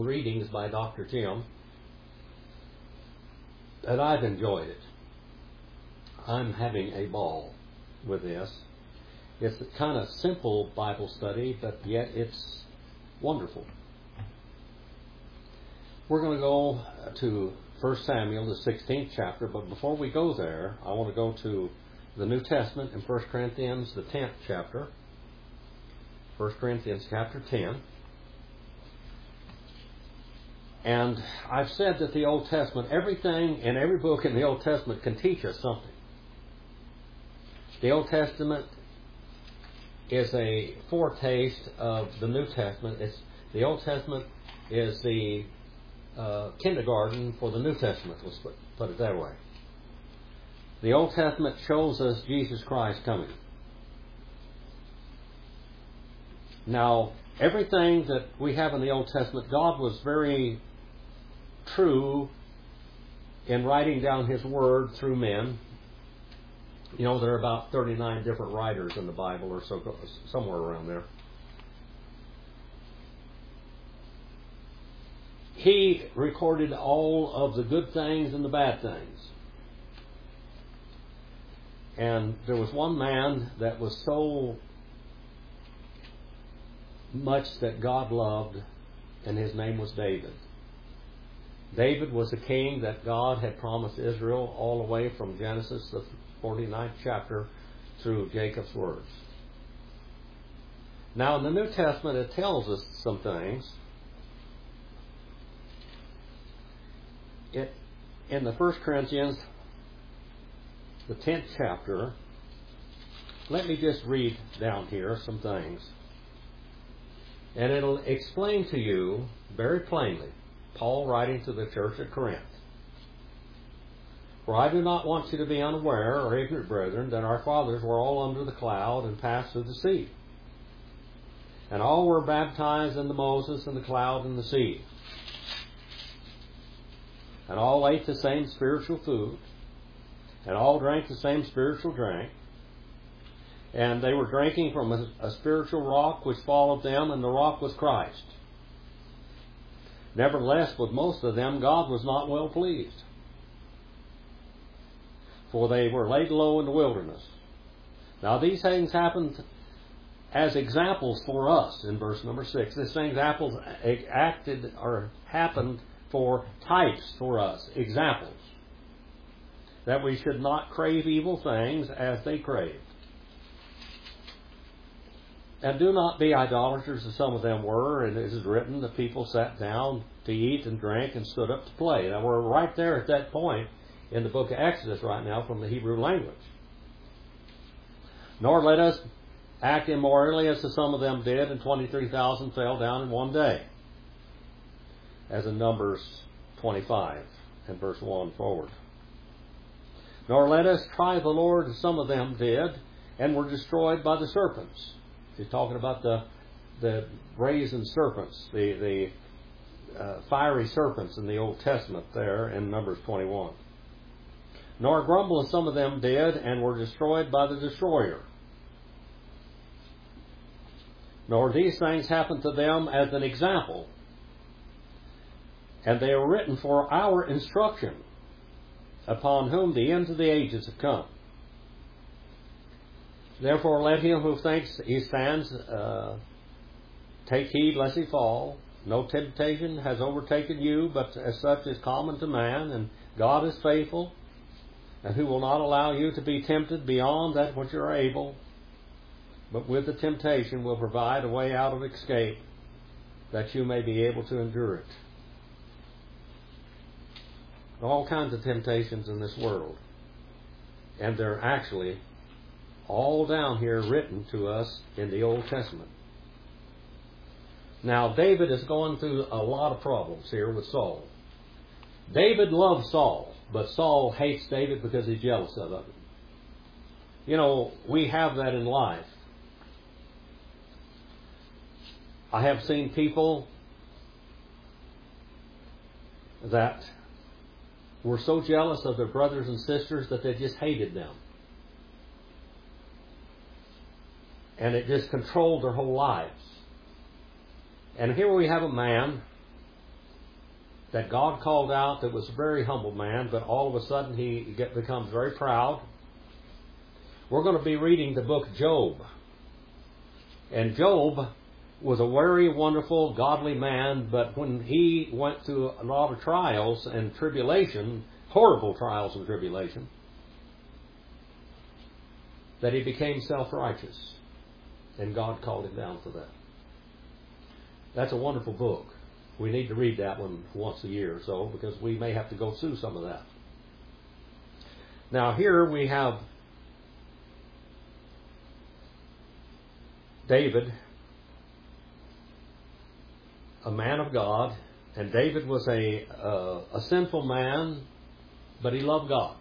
readings by Dr. Jim, and I've enjoyed it. I'm having a ball with this. It's a kind of simple Bible study, but yet it's wonderful. We're going to go to 1 Samuel, the 16th chapter, but before we go there, I want to go to the New Testament in 1 Corinthians, the 10th chapter. 1 Corinthians chapter 10. And I've said that the Old Testament, everything in every book in the Old Testament can teach us something. The Old Testament is a foretaste of the New Testament. The Old Testament is the kindergarten for the New Testament, let's put it that way. The Old Testament shows us Jesus Christ coming. Now, everything that we have in the Old Testament, God was very true in writing down His Word through men. You know, there are about 39 different writers in the Bible, or so, somewhere around there. He recorded all of the good things and the bad things. And there was one man that was so much that God loved, and his name was David. David was a king that God had promised Israel all the way from Genesis, the 49th chapter, through Jacob's words. Now in the New Testament it tells us some things. In the 1 Corinthians, the 10th chapter, let me just read down here some things. And it'll explain to you very plainly, Paul writing to the church at Corinth. For I do not want you to be unaware or ignorant, brethren, that our fathers were all under the cloud and passed through the sea. And all were baptized into Moses and the cloud and the sea. And all ate the same spiritual food. And all drank the same spiritual drink. And they were drinking from a spiritual rock which followed them, and the rock was Christ. Nevertheless, with most of them, God was not well pleased. For they were laid low in the wilderness. Now these things happened as examples for us in verse number 6. These things acted or happened for types for us, examples. That we should not crave evil things as they craved. And do not be idolaters as some of them were. And it is written, the people sat down to eat and drink and stood up to play. Now we're right there at that point in the book of Exodus right now from the Hebrew language. Nor let us act immorally as some of them did, and 23,000 fell down in one day. As in Numbers 25 and verse 1 forward. Nor let us try the Lord as some of them did, and were destroyed by the serpents. He's talking about the brazen serpents, the fiery serpents in the Old Testament there in Numbers 21. Nor grumble as some of them did, and were destroyed by the destroyer. Nor these things happened to them as an example, and they are written for our instruction, upon whom the ends of the ages have come. Therefore let him who thinks he stands take heed lest he fall. No temptation has overtaken you, but as such is common to man, and God is faithful, and who will not allow you to be tempted beyond that which you are able, but with the temptation will provide a way out of escape, that you may be able to endure it. All kinds of temptations in this world, and they're actually all down here written to us in the Old Testament. Now David is going through a lot of problems here with Saul. David loves Saul, but Saul hates David because he's jealous of him. You know, we have that in life. I have seen people that were so jealous of their brothers and sisters that they just hated them. And it just controlled their whole lives. And here we have a man that God called out that was a very humble man, but all of a sudden he becomes very proud. We're going to be reading the book Job. And Job was a very wonderful, godly man, but when he went through a lot of trials and tribulation, horrible trials and tribulation, that he became self-righteous. And God called him down for that. That's a wonderful book. We need to read that one once a year or so, because we may have to go through some of that. Now here we have David, a man of God, and David was a sinful man, but he loved God.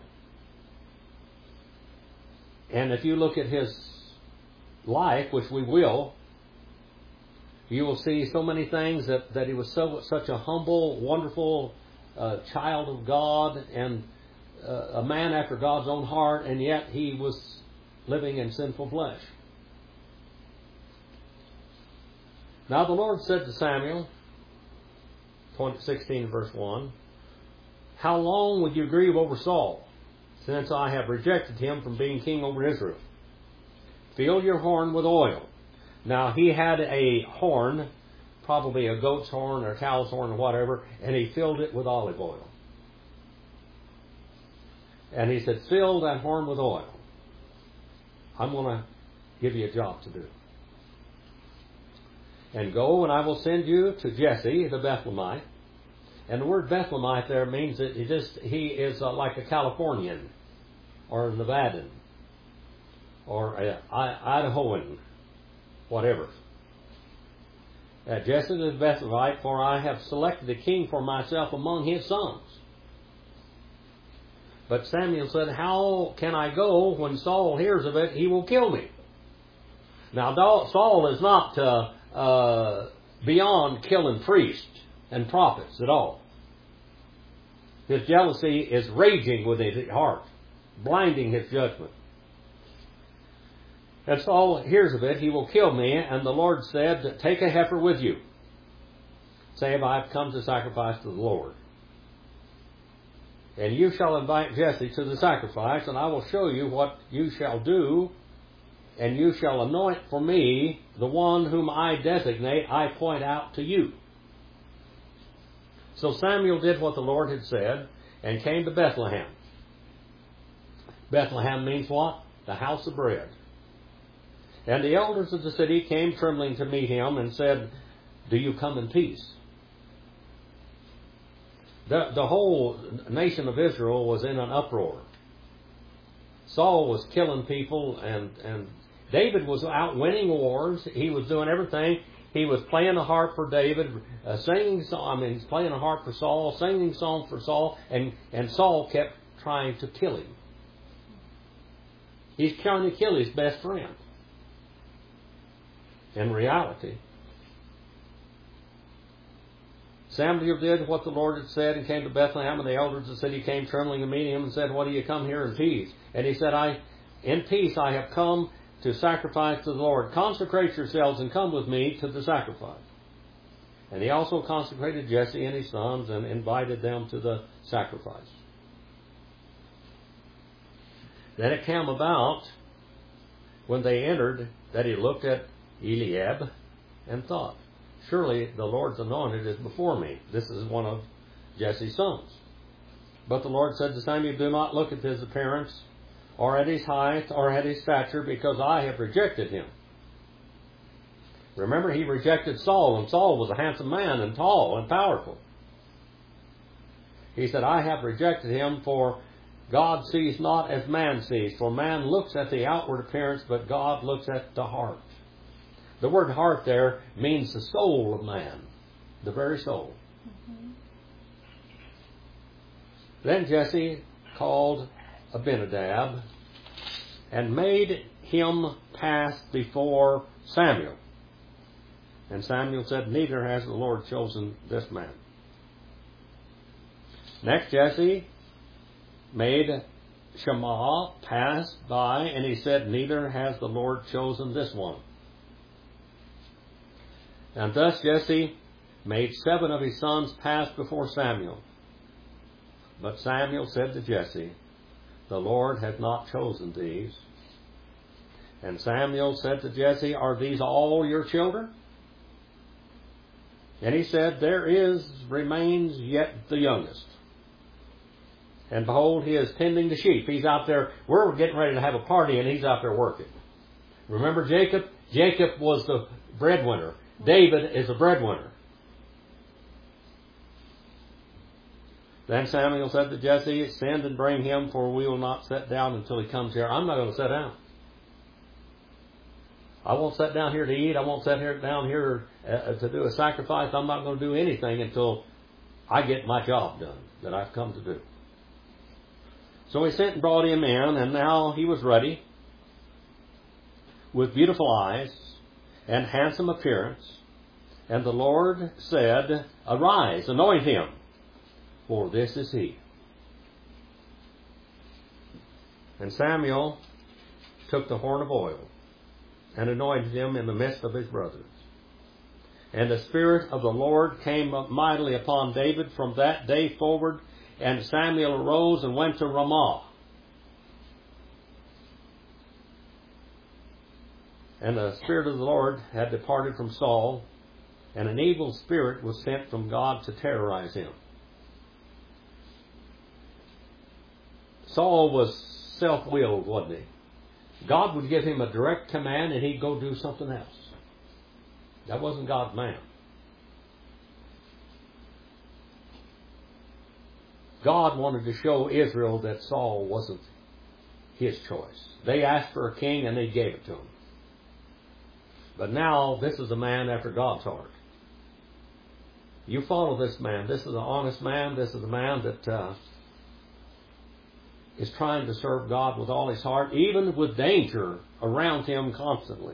And if you look at his life, which we will, you will see so many things that he was such a humble, wonderful child of God and a man after God's own heart, and yet he was living in sinful flesh. Now the Lord said to Samuel, 16 verse 1, "How long will you grieve over Saul, since I have rejected him from being king over Israel? Fill your horn with oil." Now he had a horn, probably a goat's horn or a cow's horn or whatever, and he filled it with olive oil. And he said, "Fill that horn with oil. I'm going to give you a job to do. And go, and I will send you to Jesse the Bethlehemite." And the word Bethlehemite there means that he is like a Californian or a Nevadan or an Idahoan, whatever. Jesse the Bethlehemite, "for I have selected a king for myself among his sons." But Samuel said, "How can I go? When Saul hears of it, he will kill me." Now Saul is not beyond killing priests and prophets at all. His jealousy is raging within his heart, blinding his judgment. And Saul hears of it, "He will kill me." And the Lord said, "Take a heifer with you. Say, I have come to sacrifice to the Lord. And you shall invite Jesse to the sacrifice, and I will show you what you shall do. And you shall anoint for me the one whom I designate, I point out to you." So Samuel did what the Lord had said and came to Bethlehem. Bethlehem means what? The house of bread. And the elders of the city came trembling to meet him and said, "Do you come in peace?" The whole nation of Israel was in an uproar. Saul was killing people, and David was out winning wars. He was doing everything. He was playing a harp for David, he's playing a harp for Saul, singing songs for Saul, and Saul kept trying to kill him. He's trying to kill his best friend. In reality, Samuel did what the Lord had said and came to Bethlehem, and the elders of the city came trembling to meet him and said, "What do you come here in peace?" And he said, "In peace I have come to sacrifice to the Lord. Consecrate yourselves and come with me to the sacrifice." And he also consecrated Jesse and his sons and invited them to the sacrifice. Then it came about, when they entered, that he looked at Eliab and thought, "Surely the Lord's anointed is before me. This is one of Jesse's sons." But the Lord said to Samuel, "Do not look at his appearance, or at his height, or at his stature, because I have rejected him." Remember, he rejected Saul, and Saul was a handsome man and tall and powerful. He said, "I have rejected him, for God sees not as man sees. For man looks at the outward appearance, but God looks at the heart." The word heart there means the soul of man, the very soul. Mm-hmm. Then Jesse called Abinadab and made him pass before Samuel. And Samuel said, "Neither has the Lord chosen this man." Next Jesse made Shammah pass by, and he said, "Neither has the Lord chosen this one." And thus Jesse made 7 of his sons pass before Samuel. But Samuel said to Jesse, the Lord hath not chosen these. And Samuel said to Jesse, are these all your children? And he said, remains yet the youngest. And behold, he is tending the sheep. He's out there. We're getting ready to have a party, and he's out there working. Remember Jacob? Jacob was the breadwinner. David is the breadwinner. Then Samuel said to Jesse, send and bring him, for we will not sit down until he comes here. I'm not going to sit down. I won't sit down here to eat. I won't sit down here to do a sacrifice. I'm not going to do anything until I get my job done that I've come to do. So he sent and brought him in, and now he was ready, with beautiful eyes and handsome appearance. And the Lord said, arise, anoint him, for this is he. And Samuel took the horn of oil and anointed him in the midst of his brothers. And the Spirit of the Lord came up mightily upon David from that day forward, and Samuel arose and went to Ramah. And the Spirit of the Lord had departed from Saul, and an evil spirit was sent from God to terrorize him. Saul was self-willed, wasn't he? God would give him a direct command and he'd go do something else. That wasn't God's man. God wanted to show Israel that Saul wasn't his choice. They asked for a king and they gave it to him. But now this is a man after God's heart. You follow this man. This is an honest man. This is a man that is trying to serve God with all his heart, even with danger around him constantly.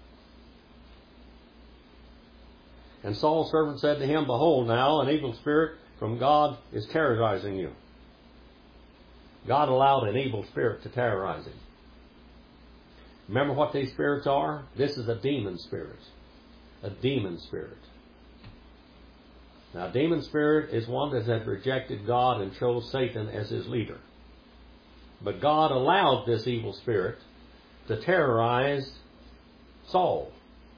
And Saul's servant said to him, behold, now an evil spirit from God is terrorizing you. God allowed an evil spirit to terrorize him. Remember what these spirits are? This is a demon spirit. A demon spirit. Now, a demon spirit is one that has rejected God and chose Satan as his leader. But God allowed this evil spirit to terrorize Saul.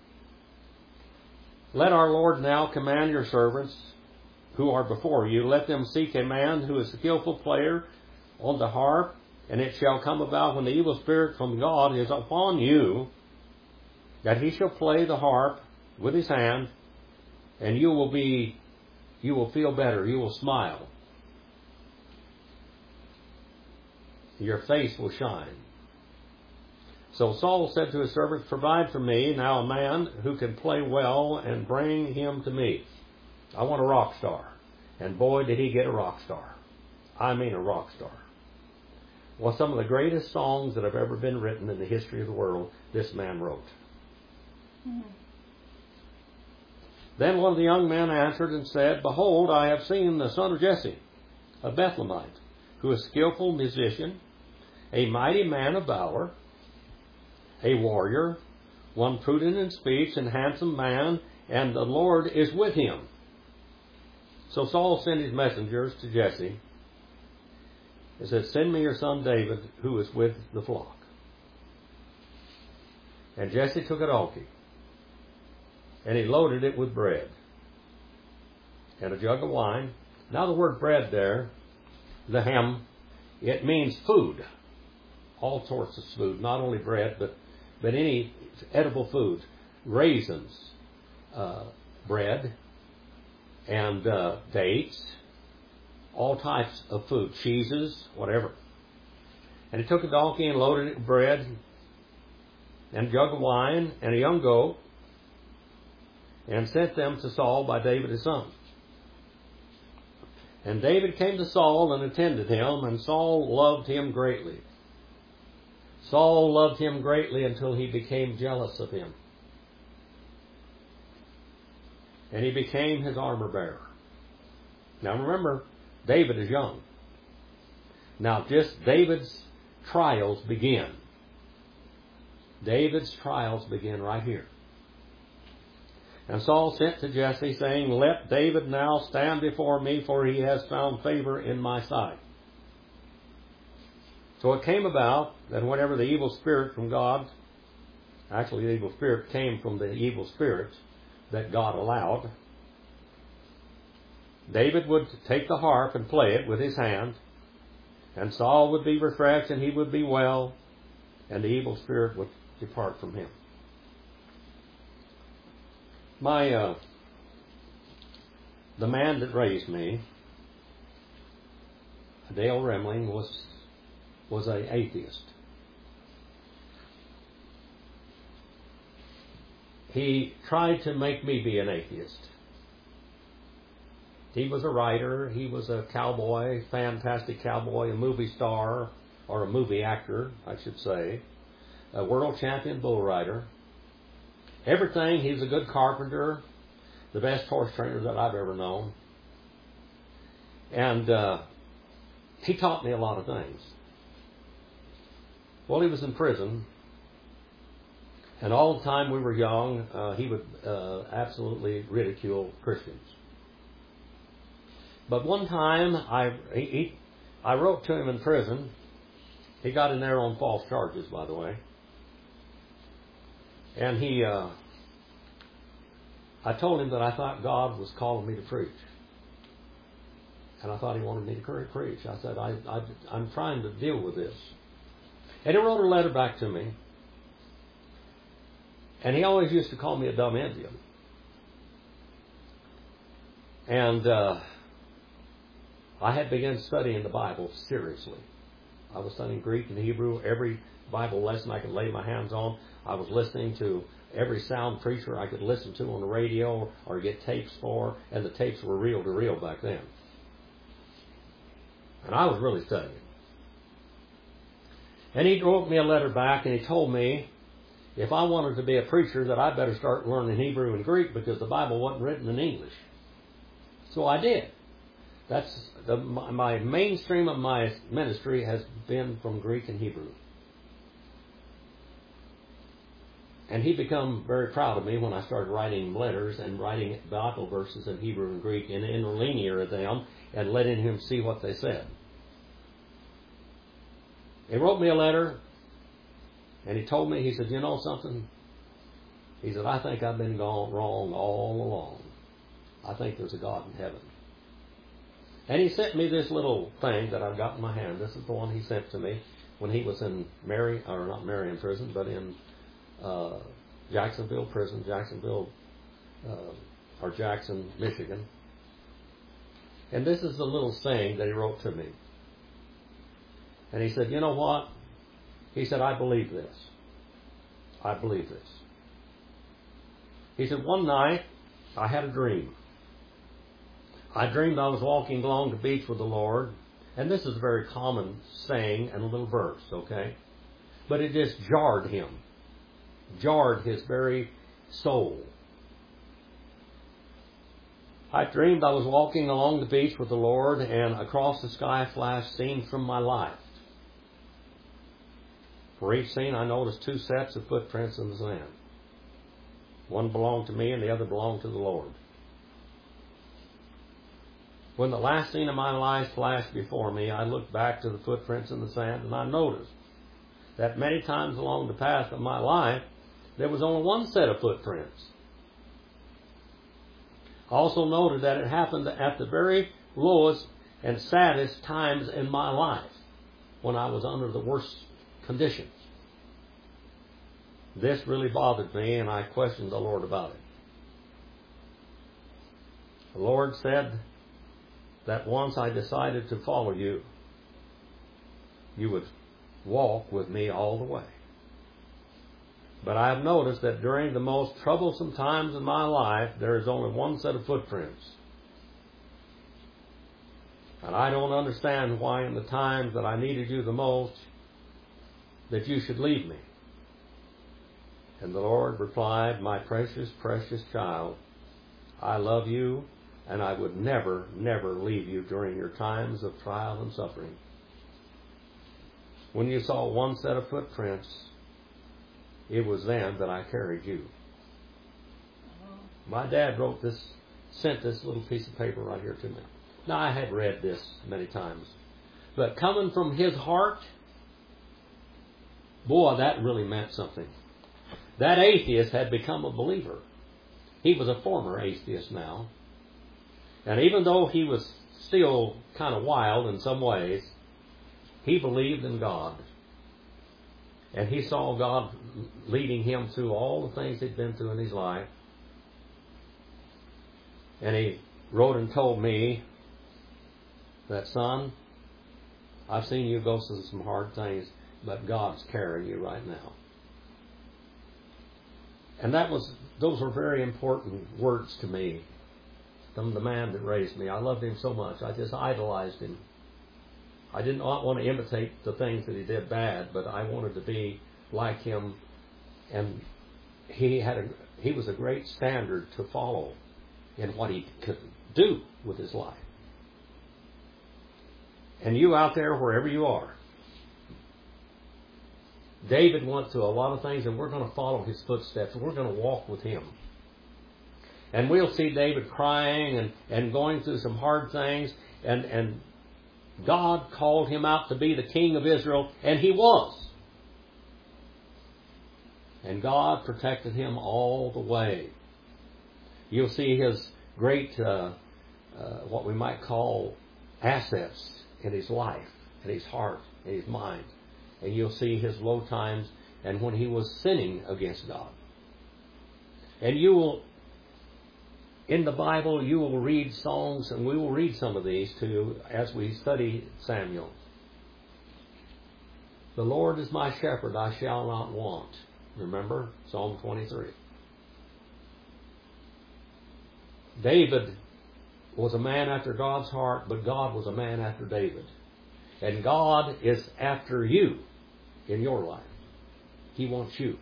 Let our Lord now command your servants who are before you. Let them seek a man who is a skillful player on the harp. And it shall come about when the evil spirit from God is upon you, that he shall play the harp with his hand, and you will feel better. You will smile. Your face will shine. So Saul said to his servants, provide for me now a man who can play well and bring him to me. I want a rock star. And boy, did he get a rock star. I mean a rock star. Well, some of the greatest songs that have ever been written in the history of the world, this man wrote. Mm-hmm. Then one of the young men answered and said, behold, I have seen the son of Jesse, a Bethlehemite, who is a skillful musician, a mighty man of valor, a warrior, one prudent in speech and handsome man, and the Lord is with him. So Saul sent his messengers to Jesse. He said, send me your son David, who is with the flock. And Jesse took a donkey, and he loaded it with bread and a jug of wine. Now the word bread there, lehem, it means food. All sorts of food, not only bread, but any edible food. Raisins, bread, and dates, all types of food, cheeses, whatever. And he took a donkey and loaded it with bread and a jug of wine and a young goat and sent them to Saul by David his son. And David came to Saul and attended him, and Saul loved him greatly. Saul loved him greatly until he became jealous of him. And he became his armor bearer. Now remember, David is young. Now just David's trials begin. David's trials begin right here. And Saul sent to Jesse, saying, Let David now stand before me, for he has found favor in my sight. So it came about that whenever the evil spirit from God, actually the evil spirit came from the evil spirit that God allowed, David would take the harp and play it with his hand, and Saul would be refreshed and he would be well, and the evil spirit would depart from him. The man that raised me, Dale Remling, was an atheist. He tried to make me be an atheist. He was a writer, he was a cowboy, fantastic cowboy, a movie star, or a movie actor, I should say, a world champion bull rider. Everything. He was a good carpenter, the best horse trainer that I've ever known. And he taught me a lot of things. Well, he was in prison, and all the time we were young, he would absolutely ridicule Christians. But one time, I wrote to him in prison. He got in there on false charges, by the way. And I told him that I thought God was calling me to preach. And I thought he wanted me to preach. I said, I'm trying to deal with this. And he wrote a letter back to me. And he always used to call me a dumb Indian. And I had begun studying the Bible seriously. I was studying Greek and Hebrew. Every Bible lesson I could lay my hands on. I was listening to every sound preacher I could listen to on the radio or get tapes for, and the tapes were reel to reel back then. And I was really studying. And he wrote me a letter back, and he told me if I wanted to be a preacher that I better start learning Hebrew and Greek because the Bible wasn't written in English. So I did. That's my mainstream of my ministry has been from Greek and Hebrew. And he became very proud of me when I started writing letters and writing Bible verses in Hebrew and Greek and interlinear them and letting him see what they said. He wrote me a letter and he told me, he said, you know something? He said, I think I've been gone wrong all along. I think there's a God in heaven. And he sent me this little thing that I've got in my hand. This is the one he sent to me when he was in Marion prison, but in Jacksonville prison, Jackson, Michigan. And this is the little saying that he wrote to me. And he said, you know what? He said, I believe this. I believe this. He said, one night I had a dream. I dreamed I was walking along the beach with the Lord. And this is a very common saying and a little verse, okay? But it just jarred him. Jarred his very soul. I dreamed I was walking along the beach with the Lord, and across the sky flashed scenes from my life. For each scene I noticed two sets of footprints in the sand. One belonged to me and the other belonged to the Lord. When the last scene of my life flashed before me, I looked back to the footprints in the sand, and I noticed that many times along the path of my life, there was only one set of footprints. I also noted that it happened at the very lowest and saddest times in my life, when I was under the worst conditions. This really bothered me, and I questioned the Lord about it. The Lord said that once I decided to follow you, you would walk with me all the way. But I have noticed that during the most troublesome times in my life, there is only one set of footprints. And I don't understand why in the times that I needed you the most, that you should leave me. And the Lord replied, my precious, precious child, I love you, and I would never, never leave you during your times of trial and suffering. When you saw one set of footprints, it was then that I carried you. My dad sent this little piece of paper right here to me. Now, I had read this many times. But coming from his heart, boy, that really meant something. That atheist had become a believer. He was a former atheist now. And even though he was still kind of wild in some ways, he believed in God. And he saw God leading him through all the things he'd been through in his life. And he wrote and told me that, son, I've seen you go through some hard things, but God's carrying you right now. And those were very important words to me from the man that raised me. I loved him so much. I just idolized him. I did not want to imitate the things that he did bad, but I wanted to be like him. And he was a great standard to follow in what he could do with his life. And you out there, wherever you are, David went through a lot of things, and we're going to follow his footsteps. We're going to walk with him. And we'll see David crying and going through some hard things. And God called him out to be the king of Israel, and he was. And God protected him all the way. You'll see his great, what we might call assets in his life, in his heart, in his mind. And you'll see his low times and when he was sinning against God. And you will, in the Bible, you will read songs, and we will read some of these to you as we study Samuel. The Lord is my shepherd, I shall not want. Remember? Psalm 23. David was a man after God's heart, but God was a man after David. And God is after you in your life. He wants you.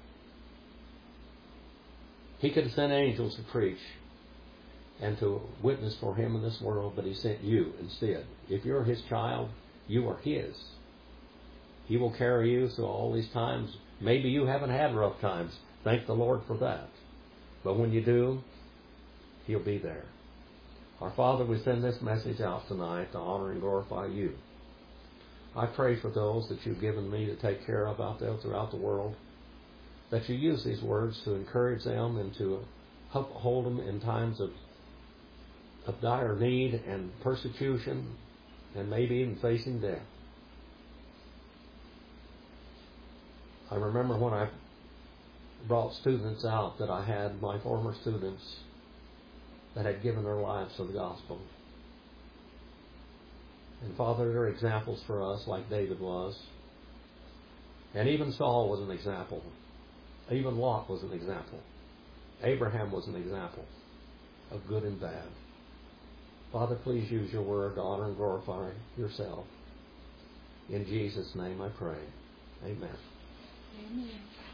He could have sent angels to preach and to witness for him in this world, but he sent you instead. If you're his child, you are his. He will carry you through all these times. Maybe you haven't had rough times. Thank the Lord for that. But when you do, he'll be there. Our Father, we send this message out tonight to honor and glorify you. I pray for those that you've given me to take care of out there throughout the world, that you use these words to encourage them and to uphold them in times of dire need and persecution and maybe even facing death. I remember when I brought students out that I had, my former students, that had given their lives to the gospel. And Father, they're examples for us like David was. And even Saul was an example. Even Lot was an example. Abraham was an example of good and bad. Father, please use your word to honor and glorify yourself. In Jesus' name I pray. Amen. Amen.